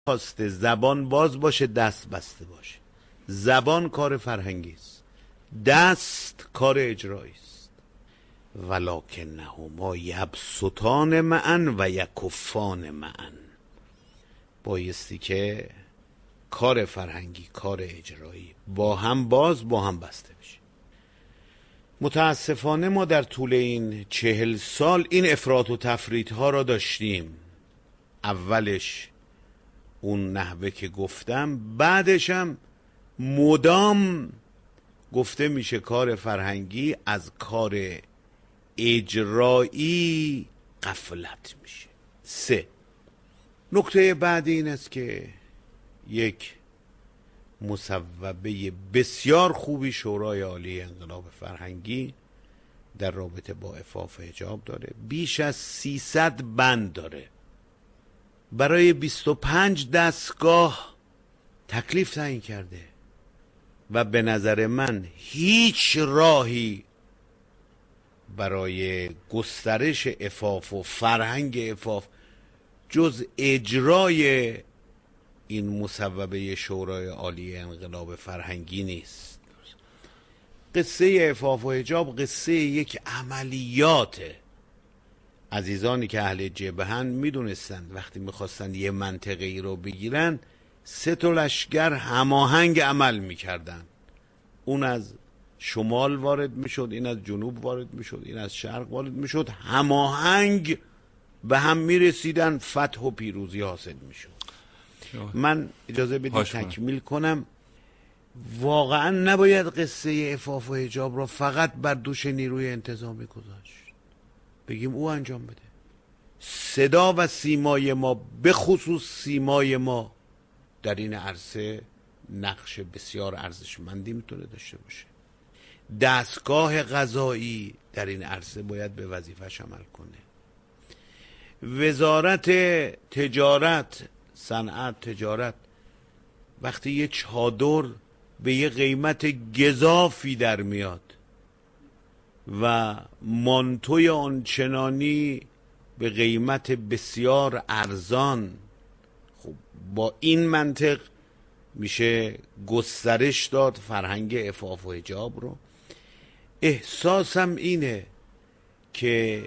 خواسته زبان باز باشه، دست بسته باشه. زبان کار فرهنگی است، دست کار اجرایی است. ولکنهما یبسطان معا و یکفان معا. بایستی که کار فرهنگی، کار اجرایی با هم باز، با هم بسته بشه. متاسفانه ما در طول این 40 سال این افراط و تفریط ها را داشتیم. اولش اون نحوه که گفتم، بعدش هم مدام گفته میشه کار فرهنگی از کار اجرایی غفلت میشه. 3. نکته بعدی این است که یک مصوبه بسیار خوبی شورای عالی انقلاب فرهنگی در رابطه با عفاف و حجاب داره. بیش از 300 بند داره. برای 25 دستگاه تکلیف تعیین کرده و به نظر من هیچ راهی برای گسترش عفاف و فرهنگ عفاف جز اجرای این مصوبه شورای عالی انقلاب فرهنگی نیست. قصه عفاف و حجاب قصه یک عملیاته. عزیزانی که اهل جبهن میدونستند وقتی میخواستند یه منطقه ای رو بگیرن 3 لشکر هماهنگ عمل میکردن. اون از شمال وارد میشد، این از جنوب وارد میشد، این از شرق وارد میشد، هماهنگ به هم میرسیدن، فتح و پیروزی حاصل میشد. من اجازه بدید تکمیل کنم. واقعا نباید قصه عفاف و حجاب را فقط بر دوش نیروی انتظامی گذاشت، بگیم او انجام بده. صدا و سیمای ما، به خصوص سیمای ما، در این عرصه نقش بسیار ارزشمندی میتونه داشته باشه. دستگاه قضایی در این عرصه باید به وظیفه‌اش عمل کنه. وزارت تجارت، صنعت، تجارت، وقتی یه چادر به یه قیمت گزافی در میاد و مانتوی آنچنانی به قیمت بسیار ارزان، خب با این منطق میشه گسترش داد فرهنگ عفاف و حجاب رو. احساسم اینه که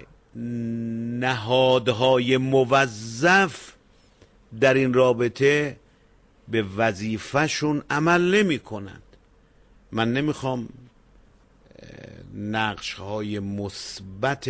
نهادهای موظف در این رابطه به وظیفه‌شون عمل نمی کنند. من نمیخوام نقش‌های مثبت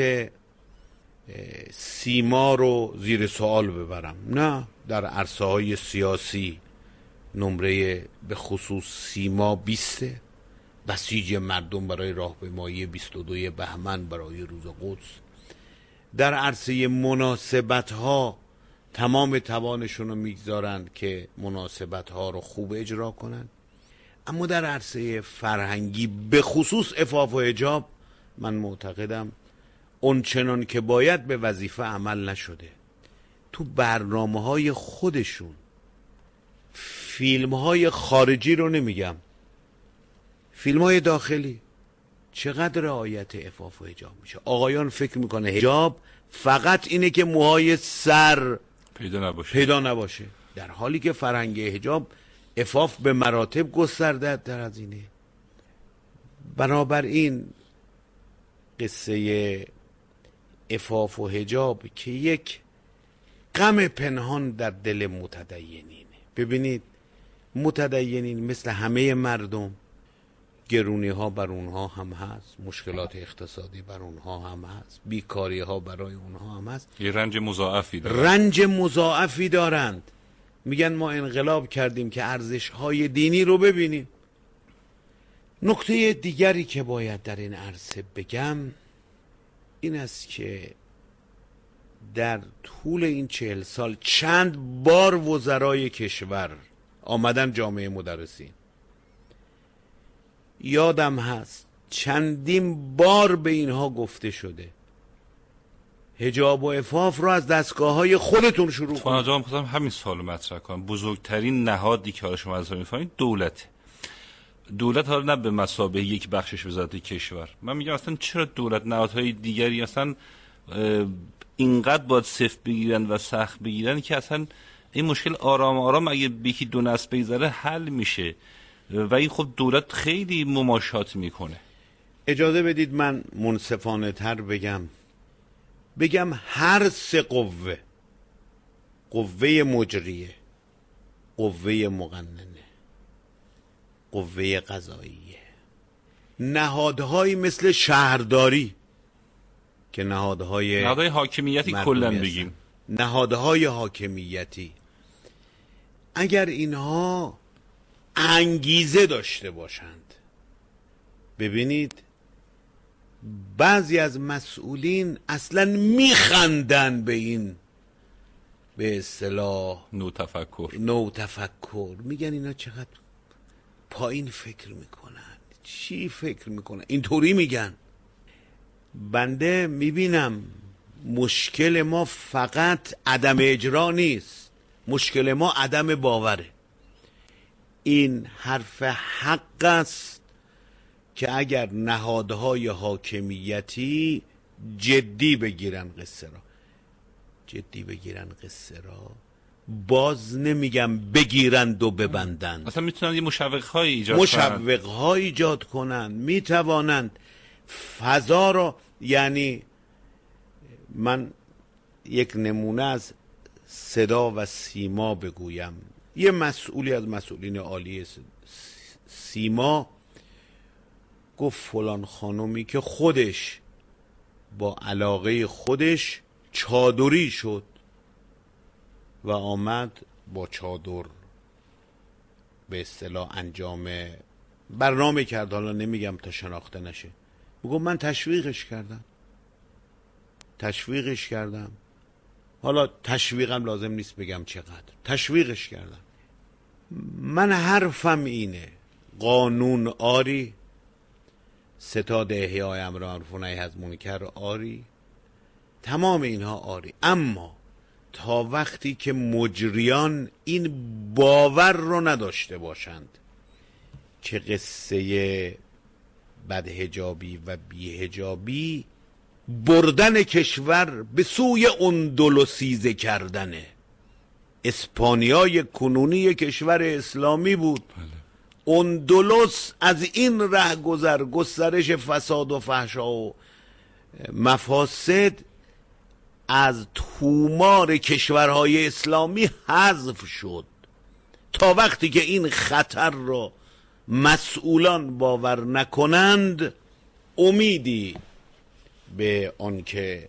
سیما رو زیر سوال ببرم، نه. در عرصه‌های سیاسی نمره به خصوص سیما 20، بسیج مردم برای راهپیمایی 22 بهمن برای روز قدس. در عرصه مناسبت‌ها تمام توانشون رو میگذارند که مناسبت‌ها رو خوب اجرا کنند. اما در عرصه فرهنگی به خصوص عفاف و حجاب من معتقدم اون چنان که باید به وظیفه عمل نشده. تو برنامه‌های خودشون، فیلم‌های خارجی رو نمیگم، فیلم‌های داخلی چقدر رعایت عفاف و حجاب میشه. آقایان فکر میکنه حجاب فقط اینه که موهای سر پیدا نباشه، در حالی که فرهنگ حجاب عفاف به مراتب گسترده در از اینه. بنابراین قصه عفاف و حجاب که یک غم پنهان در دل متدینینه. ببینید متدینین مثل همه مردم گرونی ها بر اونها هم هست، مشکلات اقتصادی بر اونها هم هست، بیکاری ها برای اونها هم هست، یه رنج مضاعفی دارند. رنج مضاعفی دارند. میگن ما انقلاب کردیم که ارزش های دینی رو ببینیم. نکته دیگری که باید در این عرصه بگم این است که در طول این 40 سال چند بار وزرای کشور آمدن جامعه مدرسین، یادم هست چندین بار به اینها گفته شده حجاب و عفاف رو از دستگاه‌های خودتون شروع کنید. آقا می‌خواستم همین سوالو مطرح کنم. بزرگترین نهادی که حالا شما ازش می‌فهمید دولت حالا نه به مثابه یک بخشش وزارت کشور. من میگم اصلا چرا دولت نهادهای دیگری اصلا اینقدر باید سفت بگیرن و سخت بگیرن که اصلا این مشکل آرام آرام اگه یکی دو نسل بگذره حل میشه و این خب دولت خیلی مماشات میکنه. اجازه بدید من منصفانه تر بگم هر سه قوه، قوه مجریه، قوه مقننه، قوه قضاییه، نهادهایی مثل شهرداری که نهادهای حاکمیتی کلا بگیم، نهادهای حاکمیتی، اگر اینها انگیزه داشته باشند، ببینید بعضی از مسئولین اصلا میخندن به این به اصطلاح نوتفکر، میگن اینا چقدر پایین فکر میکنن، چی فکر میکنن، اینطوری میگن. بنده میبینم مشکل ما فقط عدم اجرا نیست، مشکل ما عدم باوره. این حرف حق است که اگر نهادهای حاکمیتی جدی بگیرن قصه را، باز نمیگم بگیرند و ببندند، اصلا میتونن یه مشوق‌هایی ایجاد کنن، میتوانند فضا را، یعنی من یک نمونه از صدا و سیما بگویم. یه مسئولی از مسئولین عالی سیما گفت فلان خانومی که خودش با علاقه خودش چادری شد و آمد با چادر به اصطلاح انجام برنامه کرد، حالا نمیگم تا شناخته نشه، بگم من تشویقش کردم، حالا تشویقم لازم نیست بگم چقدر تشویقش کردم. من حرفم اینه، قانون آری، ستاد احیای امر معروف و نهی از منکر آری، تمام اینها آری، اما تا وقتی که مجریان این باور رو نداشته باشند که قصه بدحجابی و بیحجابی بردن کشور به سوی اندلسیزه کردنه. اسپانیای کنونی کشور اسلامی بود. اندلس از این ره گسترش فساد و فحشا و مفاسد از تومار کشورهای اسلامی حذف شد. تا وقتی که این خطر را مسئولان باور نکنند، امیدی به آنکه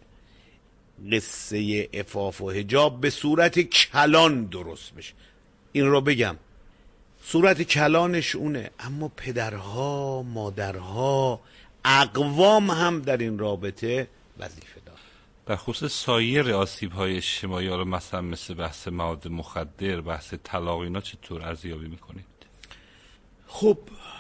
قصه عفاف و حجاب به صورت کلان درست بشه، این رو بگم صورت کلانش اونه، اما پدرها، مادرها، اقوام هم در این رابطه وظیفه دارن. در خصوص سایر آسیب‌های اجتماعی رو مثلا مثل بحث مواد مخدر، بحث طلاق، اینا چطور ارزیابی میکنید؟ خب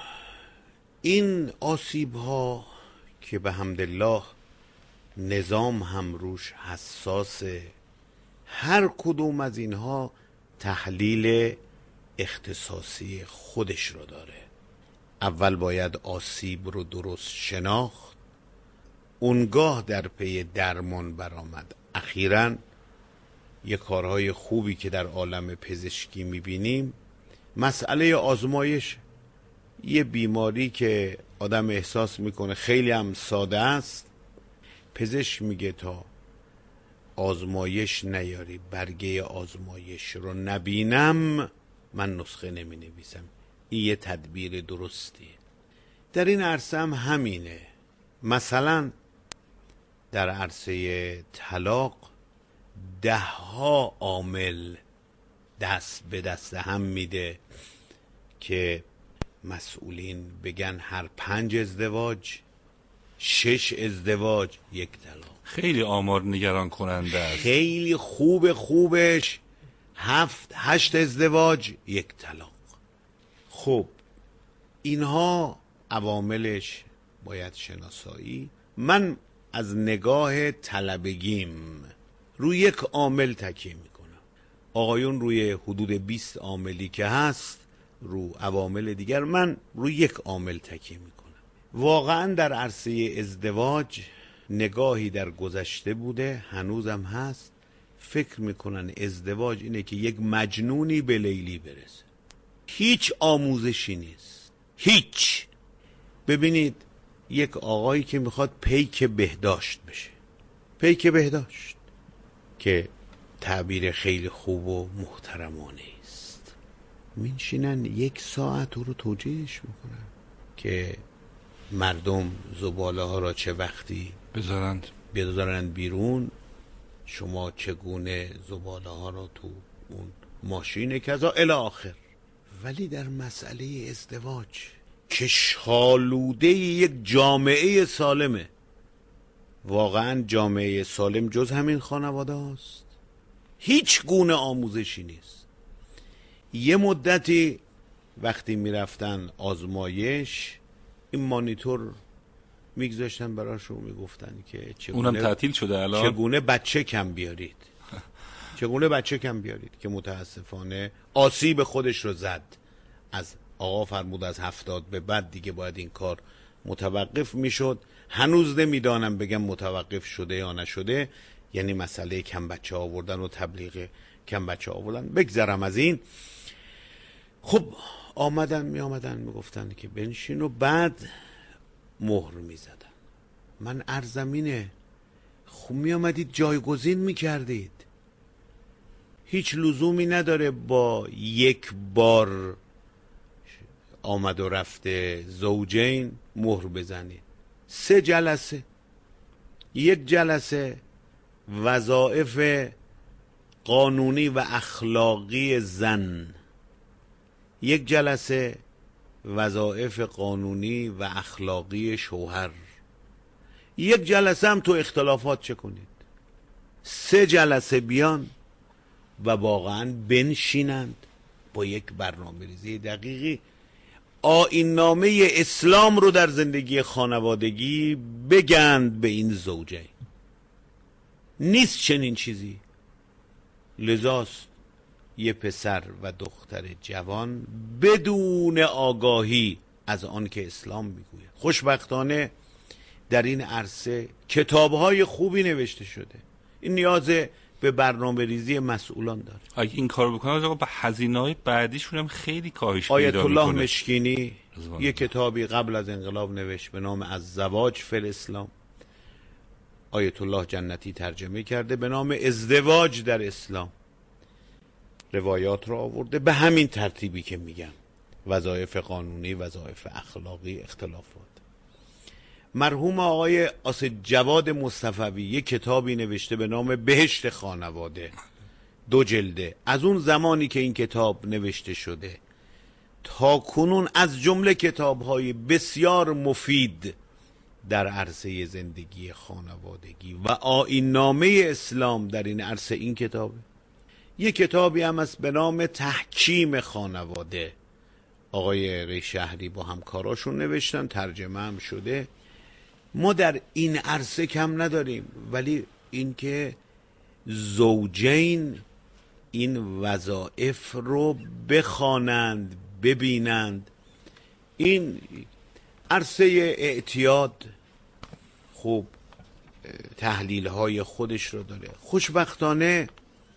این آسیب‌ها که به حمدالله نظام هم روش حساسه، هر کدوم از اینها تحلیل اختصاصی خودش رو داره. اول باید آسیب رو درست شناخت، اونگاه در پی درمان برآمد. اخیراً یه کارهای خوبی که در عالم پزشکی میبینیم، مسئله آزمایش. یه بیماری که آدم احساس میکنه خیلی هم ساده است، پزشک میگه تا آزمایش نیاری، برگه آزمایش رو نبینم، من نسخه نمی نویسم. این یه تدبیر درستیه. در این عرصه هم همینه. مثلا در عرصه طلاق 10 عامل دست به دست هم میده که مسئولین بگن هر 5 ازدواج 6 ازدواج 1 طلاق. خیلی آمار نگران کننده است. خیلی خوبش 7-8 ازدواج 1 طلاق. خب اینها عواملش باید شناسایی. من از نگاه طلبگیم روی یک عامل تکیه میکنم. آقایون روی حدود 20 عاملی که هست، رو عوامل دیگر، من روی یک عامل تکیه میکنم. واقعا در عرصه ازدواج نگاهی در گذشته بوده، هنوزم هست، فکر میکنن ازدواج اینه که یک مجنونی به لیلی برسه. هیچ آموزشی نیست، هیچ. ببینید یک آقایی که میخواد پیک بهداشت بشه، پیک بهداشت که تعبیر خیلی خوب و محترمانه است، میشینن 1 ساعت او رو توجیهش میکنن که مردم زباله ها را چه وقتی بذارند بیرون، شما چگونه زباله ها را تو اون ماشین کذا الی آخر. ولی در مسئله ازدواج که شالوده یک جامعه سالمه، واقعا جامعه سالم جز همین خانواده هاست، هیچ گونه آموزشی نیست. یه مدتی وقتی میرفتن آزمایش، این مانیتور میگذاشتن براشون، میگفتن که اونم تعطیل شده الان، چگونه بچه کم بیارید چگونه بچه کم بیارید، که متاسفانه آسیب خودش رو زد. از آقا فرمود از 70 به بعد دیگه باید این کار متوقف میشد. هنوز نمیدانم بگم متوقف شده یا نشده، یعنی مسئله کم بچه آوردن و تبلیغ کم بچه آوردن. بگذرم از این. خب آمدن میگفتن که بنشین و بعد مهر میزدن. من ارزمینه، خب میامدید جایگزین میکردید. هیچ لزومی نداره با 1 بار آمد و رفته زوجین مهر بزنید. 3 جلسه، 1 جلسه وظایف قانونی و اخلاقی زن، 1 جلسه وظایف قانونی و اخلاقی شوهر، 1 جلسه هم تو اختلافات چه کنید. 3 جلسه بیان و واقعا بنشینند با یک برنامه‌ریزی دقیقی آیین نامه اسلام رو در زندگی خانوادگی بگند به این زوجه. نیست چنین چیزی. لذاست یه پسر و دختر جوان بدون آگاهی از آن که اسلام میگوید. خوشبختانه در این عرصه کتاب‌های خوبی نوشته شده. این نیاز به برنامه ریزی مسئولان داره. اگه این کار بکنن آقا به هزینه‌های بعدیشون هم خیلی کاهش پیدا میکنه. آیت الله مشکینی یه کتابی قبل از انقلاب نوشت به نام الزواج فی الاسلام. آیت الله جنتی ترجمه کرده به نام ازدواج در اسلام. روایات رو آورده به همین ترتیبی که میگم، وظایف قانونی، وظایف اخلاقی، اختلافات. مرحوم آقای اسد جواد مصطفوی یک کتابی نوشته به نام بهشت خانواده، 2 جلده. از اون زمانی که این کتاب نوشته شده تا کنون از جمله کتاب‌های بسیار مفید در عرصه زندگی خانوادگی و آیین نامه اسلام در این عرصه این کتابه. یک کتابی هم است به نام تحکیم خانواده، آقای ری شهری با همکاراشون نوشتن، ترجمه هم شده. ما در این عرصه کم نداریم، ولی اینکه زوجین این وظایف رو بخوانند، ببینند. این عرصه اعتیاد خوب تحلیل های خودش رو داره. خوشبختانه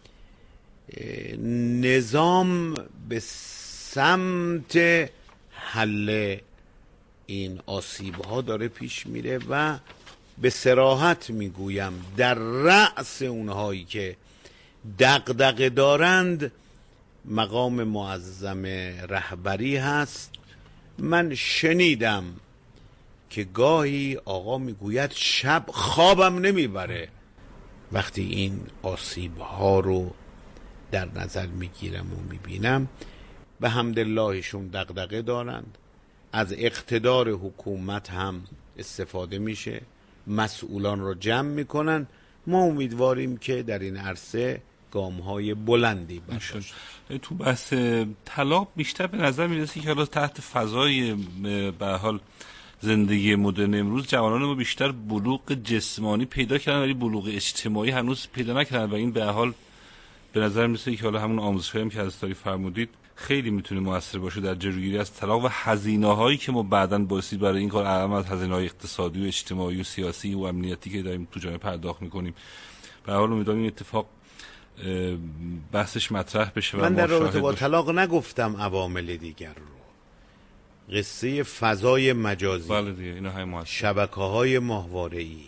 نظام به سمت حل این آسیب ها داره پیش میره و به صراحت میگویم در رأس اونهایی که دغدغه دارند مقام معظم رهبری هست. من شنیدم که گاهی آقا میگوید شب خوابم نمیبره وقتی این آسیب ها رو در نظر میگیرم و میبینم. به حمداللهشون دغدغه دارند، از اقتدار حکومت هم استفاده میشه، مسئولان رو جمع میکنن. ما امیدواریم که در این عرصه گام‌های بلندی برداشت. تو بحث طلاق بیشتر به نظر میرسه که حالا تحت فضای به حال زندگی مدرن امروز جوانان ما بیشتر بلوغ جسمانی پیدا کردن ولی بلوغ اجتماعی هنوز پیدا نکردن و این به حال به نظر میرسه که حالا همون آموزش‌هایی هم که از تاریخ فرمودید خیلی میتونه موثر باشه در جلوگیری از طلاق و هزینه‌هایی که ما بعداً بایستی برای این کار اعم از هزینه‌های اقتصادی و اجتماعی و سیاسی و امنیتی که داریم تو جامعه پرداخت میکنیم. به هر حال امیدوارم این اتفاق بحثش مطرح بشه. من در رابطه با طلاق نگفتم عوامل دیگر رو. قصه فضای مجازی، بله دیگه، اینا های شبکه‌های ماهواره‌ای،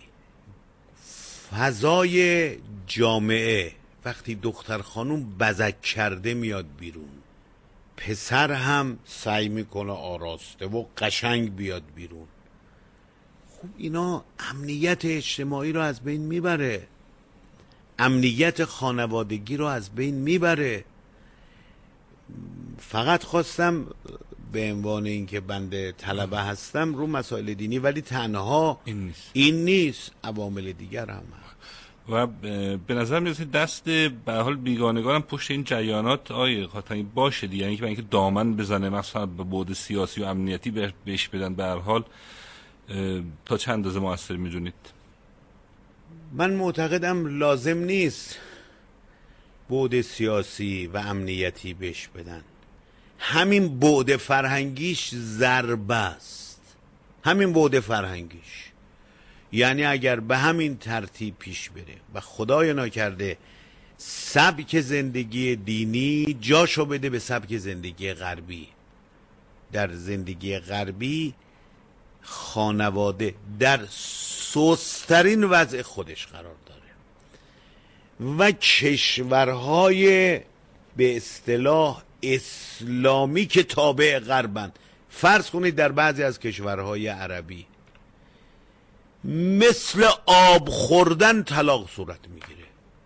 فضای جامعه، وقتی دختر خانوم بزک کرده میاد بیرون، پسر هم سعی میکنه آراسته و قشنگ بیاد بیرون، خب اینا امنیت اجتماعی رو از بین میبره، امنیت خانوادگی رو از بین میبره. فقط خواستم به عنوان اینکه بنده طلبه هستم رو مسائل دینی، ولی تنها این نیست، عوامل دیگر هم هست. و به نظر میرسید دست به حال بیگانگان پشت این جریانات آیه خاطری باشه دیگه، یعنی که اینکه دامن بزنه مثلا به بعد سیاسی و امنیتی بهش بدن، به هر حال تا چند اندازه موثر میدونید؟ من معتقدم لازم نیست بعد سیاسی و امنیتی بهش بدن، همین بعد فرهنگیش ضربه است، همین بعد فرهنگیش. یعنی اگر به همین ترتیب پیش بره و خدای ناکرده سبک زندگی دینی جاشو بده به سبک زندگی غربی، در زندگی غربی خانواده در سست‌ترین وضع خودش قرار داره و کشورهای به اصطلاح اسلامی که تابع غربند، فرض کنید در بعضی از کشورهای عربی مثل آب خوردن طلاق صورت میگیره،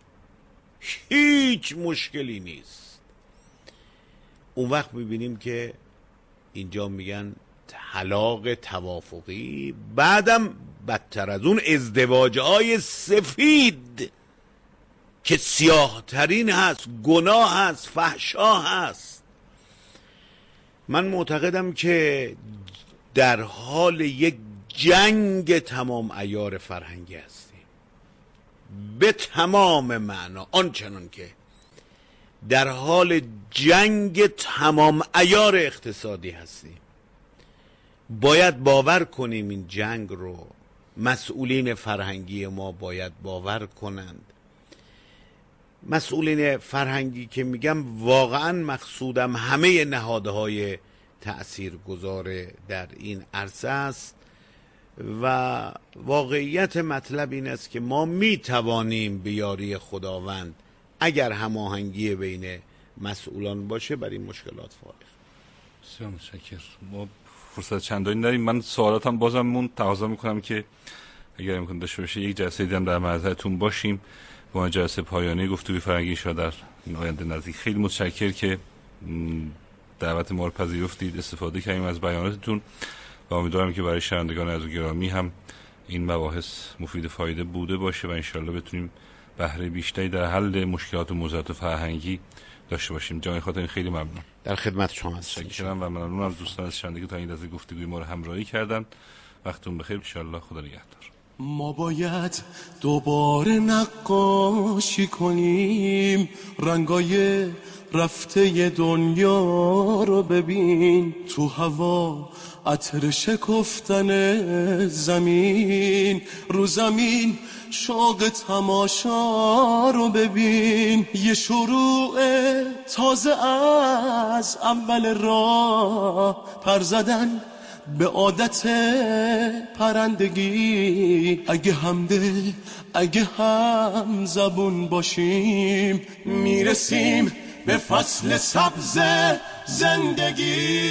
هیچ مشکلی نیست. اون وقت میبینیم که اینجا میگن طلاق توافقی، بعدم بدتر از اون ازدواجهای سفید که سیاه ترین هست، گناه هست، فحشا هست. من معتقدم که در حال یک جنگ تمام عیار فرهنگی هستیم، به تمام معنا، آنچنان که در حال جنگ تمام عیار اقتصادی هستیم. باید باور کنیم این جنگ رو، مسئولین فرهنگی ما باید باور کنند. مسئولین فرهنگی که میگم واقعا مقصودم همه نهادهای تأثیرگذار در این عرصه است و واقعیت مطلب این است که ما میتوانیم به یاری خداوند اگر هماهنگی بین مسئولان باشه بر این مشکلات فائق. بسیار متشکرم. ما فرصت چندانی داریم. من سوالاتم بازم تقاضا میکنم که اگر امکان داشته باشه یک جلسه دیگه در معرضتون باشیم با جلسه پایانی گفتگوی فرهنگی انشاءالله در این آینده نزدیک. خیلی متشکرم که دعوت ما رو پذیرفتید، استفاده کردیم از بیاناتتون و امیدوارم که برای شنوندگان عزیز و گرامی هم این مباحث مفید فایده بوده باشه و انشاءالله بتونیم بهره بیشتری در حل مشکلات و موضوعات فرهنگی داشته باشیم. جان خاطر خیلی ممنون. در خدمت شما هستم. متشکرم و ممنون از دوستان از شنوندگی تا این لحظه گفتگوی ما رو همراهی کردن. وقتتون بخیر. ان شاءالله خدا نگهدار. ما باید دوباره نقاشی کنیم، رنگای رفته دنیا رو ببین، تو هوا عطر شکفتن زمین، رو زمین شوق تماشا رو ببین، یه شروع تازه از اول راه، پر زدن به عادت پرندگی، اگه همدل اگه هم زبون باشیم، میرسیم به فصل سبز زندگی.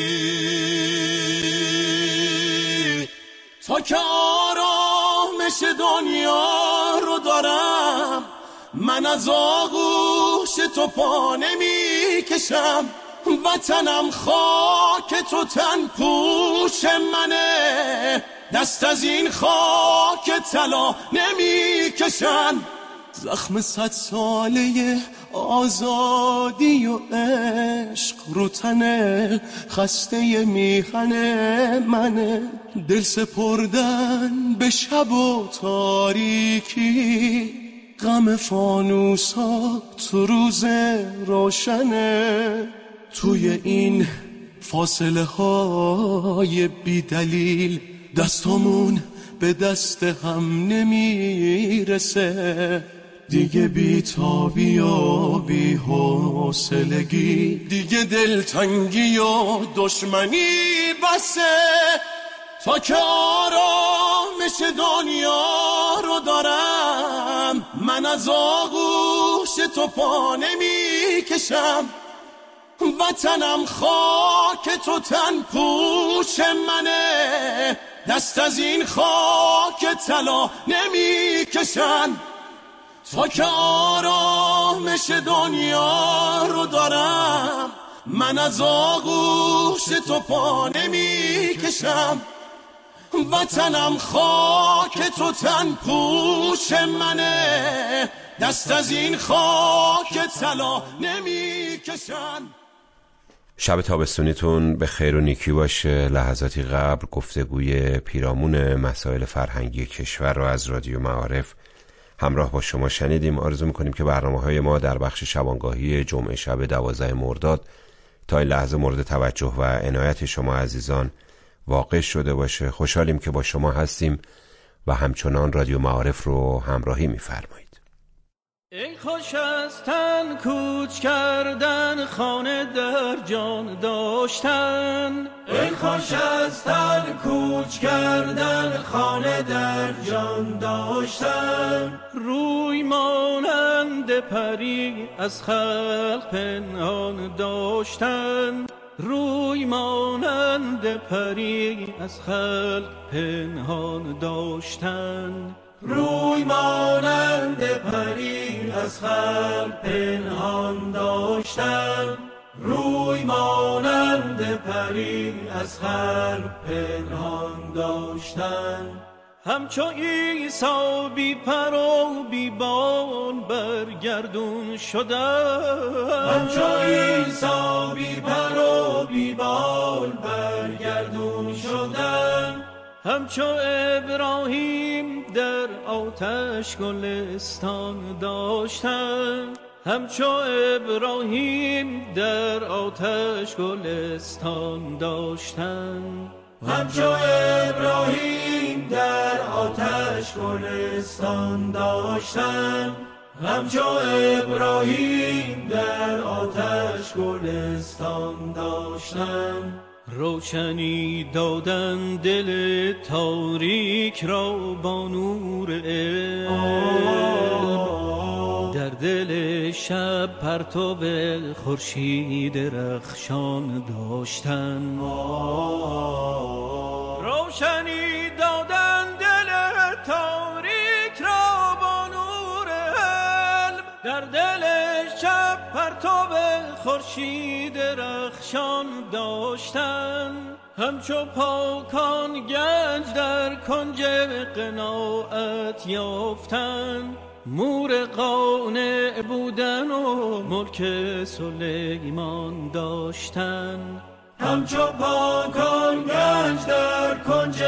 تا که آرامش دنیا رو دارم، من از آغوش تو پا نمی کشم، وطنم خاک تو تن پوش منه، دست از این خاک طلا نمی کشن. زخم 100 ساله آزادی و عشق رو تنه، خسته میخنه منه، دل سپردن به شب و تاریکی، غم فانوسا تو روز روشنه، توی این فاصله های بی دلیل دستامون به دست هم نمیرسه، دیگه بی‌تابی و بی‌حوصلگی، دیگه دلتنگی و دشمنی بسه، تا که آرامش دنیا رو دارم من از آغوش تو پا نمی کشم. وطنم خاک تو تن پوش منه، دست از این خاک طلا نمی کشم. تا که آرامش دنیا رو دارم من از آغوش تو پا نمی کشم. وطنم خاک تو تن پوش منه، دست از این خاک طلا نمی کشم. شب تابستونیتون به خیر و نیکی باشه. لحظاتی قبل گفتگوی پیرامون مسائل فرهنگی کشور رو از رادیو معارف همراه با شما شنیدیم. آرزو میکنیم که برنامه‌های ما در بخش شبانگاهی جمعه شب 12 مرداد تا این لحظه مورد توجه و عنایت شما عزیزان واقع شده باشه. خوشحالیم که با شما هستیم و همچنان رادیو معارف رو همراهی می‌فرمایید. ای خوش از تن کوچ کردن، خانه در جان داشتن. ای خوش از تن کوچ کردن، خانه در جان داشتن. روی مانند پری از خلق پنهان داشتن. روی مانند پری از خلق پنهان داشتن. روی مانند پری از خلق پنهان داشتن. روی مانند پری از خلق پنهان داشتن. همچو عیسی بی پر و بی بال برگردون شدن. همچو عیسی بی پر و بی بال برگردون شدن. همچو ابراهیم در آتش گلستان داشتن. همچو ابراهیم در آتش گلستان داشتن. همچو ابراهیم در آتش گلستان داشتن. همچو ابراهیم در آتش گلستان داشتن. روشنی دادن دل تاریک را با نور علم. در دل شب پرتو خورشید رخشان داشتن. روشنی دادن دل تاریک را با نور علم. در دل شب پرتو خورشید رخشان داشتن. همچو پاکان گنج در کنج قناعت یافتن. مور قانع بودن و ملک سلیمان داشتن. همچو پاکان گنج در کنج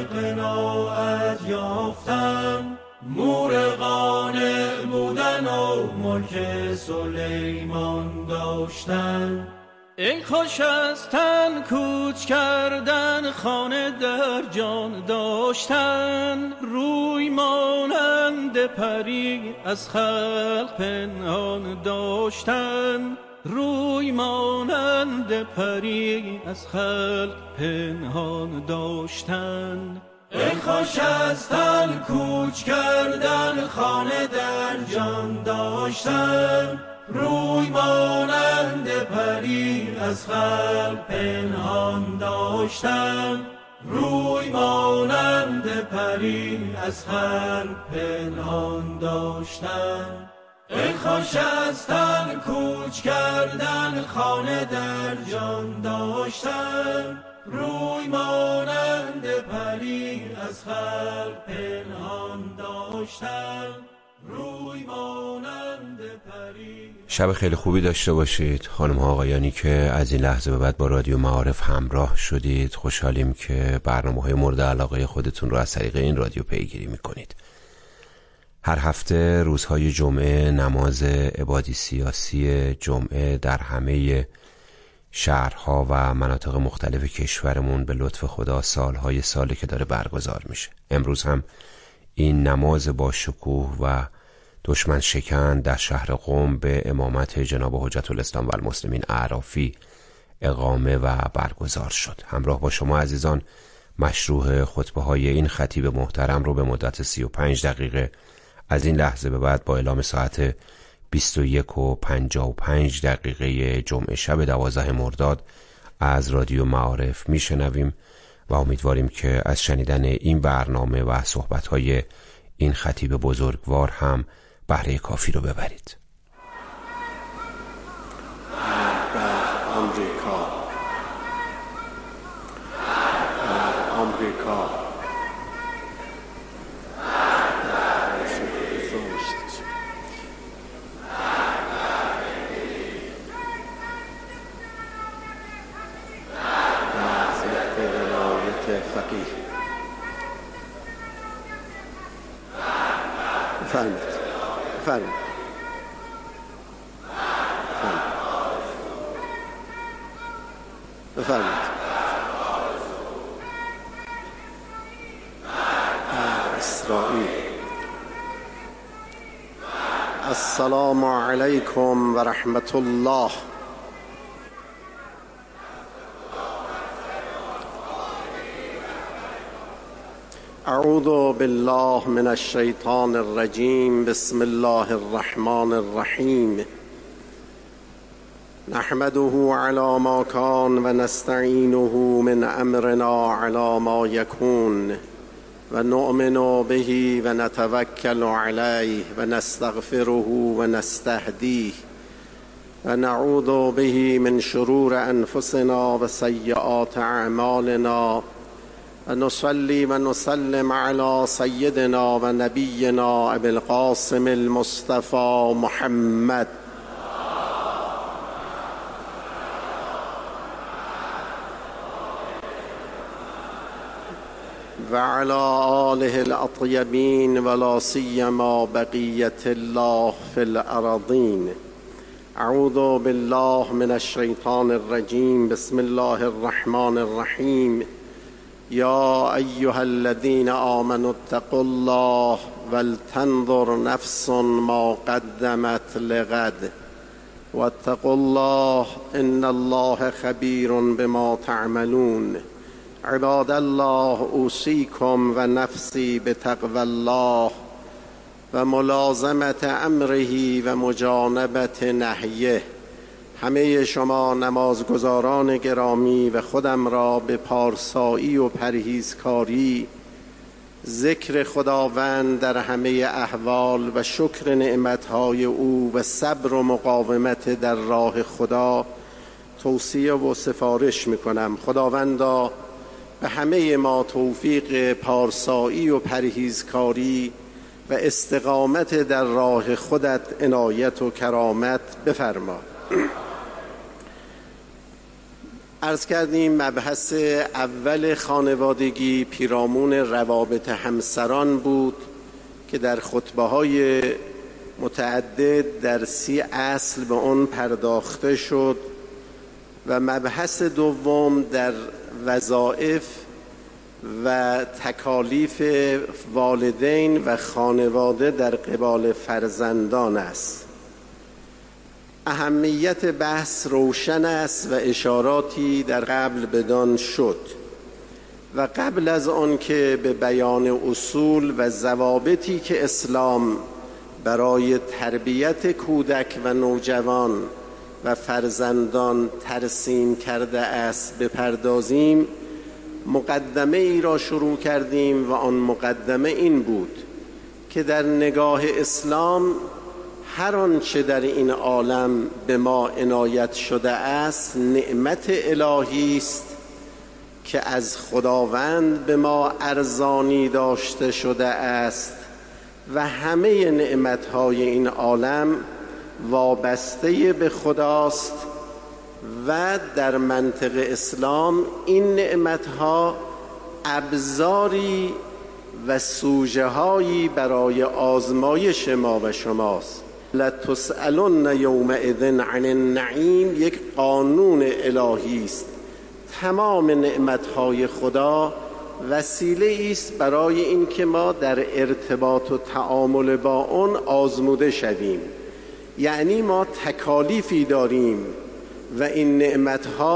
قناعت یافتن. مور قانع بودن و ملک سلیمان داشتن. ای خوش از تن کوچ کردن، خانه در جان داشتن. روی مانند پری از خلق پنهان داشتن. روی مانند پری از خلق پنهان داشتن. ای خوش از تن کوچ کردن، خانه در جان داشتن. روی مانند پری از خلق پنهان داشتن. روی مانند پری از خلق پنهان داشتن. ای خوش از تن کوچ کردن، خانه در جان داشتن. روی مانند پری از خلق پنهان داشتن. روی مانند پری. شب خیلی خوبی داشته باشید خانم ها آقایانی که از این لحظه به بعد با رادیو معارف همراه شدید. خوشحالیم که برنامه‌های مورد علاقه خودتون رو از طریق این رادیو پیگیری میکنید. هر هفته روزهای جمعه نماز عبادی سیاسی جمعه در همه شهرها و مناطق مختلف کشورمون به لطف خدا سالهای ساله که داره برگزار میشه. امروز هم این نماز با شکوه و دشمن شکن در شهر قم به امامت جناب حجت الاسلام و المسلمین اعرافی اقامه و برگزار شد. همراه با شما عزیزان مشروع خطبه های این خطیب محترم رو به مدت 35 دقیقه از این لحظه به بعد با اعلام ساعت 21:55 جمعه شب 12 مرداد از رادیو معارف میشنویم و امیدواریم که از شنیدن این برنامه و صحبت‌های این خطیب بزرگوار هم بهره کافی رو ببرید. آمریکا فرمید. اسرائیل. السلام علیکم و رحمت الله. اعوذ بالله من الشیطان الرجیم. بسم الله الرحمن الرحیم. نحمده على ما كان و نستعینه من امرنا على ما يكون و نؤمن به و نتوکل علیه و نستغفره و نستهدیه و نعوذ به من شرور انفسنا و سیئات اعمالنا و نصلی و نسلم علی سیدنا و نبینا ابی القاسم المصطفى محمد و علی آله الاطیبین و لا سیما بقیة الله فی الارضین. اعوذ بالله من الشیطان الرجیم. بسم الله الرحمن الرحیم. یا ایها الذین آمنوا اتقوا الله ولتنظر نفس ما قدمت لغد واتقوا الله ان الله خبیر بما تعملون. عباد الله اوصیکم و نفسی بتقوی الله و ملازمت امره و مجانبت نهیه. همه شما نمازگزاران گرامی و خودم را به پارسایی و پرهیزکاری، ذکر خداوند در همه احوال و شکر نعمتهای او و صبر و مقاومت در راه خدا توصیه و سفارش میکنم. خداوندا به همه ما توفیق پارسایی و پرهیزکاری و استقامت در راه خودت عنایت و کرامت بفرما. عرض کردیم مبحث اول خانوادگی پیرامون روابط همسران بود که در خطبه‌های متعدد در 30 اصل به آن پرداخته شد و مبحث دوم در وظایف و تکالیف والدین و خانواده در قبال فرزندان است. اهمیت بحث روشن است و اشاراتی در قبل بدان شد و قبل از آن که به بیان اصول و ضوابطی که اسلام برای تربیت کودک و نوجوان و فرزندان ترسیم کرده است بپردازیم، مقدمه ای را شروع کردیم و آن مقدمه این بود که در نگاه اسلام هر آنچه در این عالم به ما عنایت شده است نعمت الهی است که از خداوند به ما ارزانی داشته شده است و همه نعمتهای این عالم وابسته به خداست و در منطق اسلام این نعمتها ابزاری و سوژه‌هایی برای آزمایش ما و شماست. لتسألن یومئذ عن النعیم یک قانون الهی است. تمام نعمتهای خدا وسیله است برای اینکه ما در ارتباط و تعامل با آن آزموده شویم. یعنی ما تکالیفی داریم و این نعمتها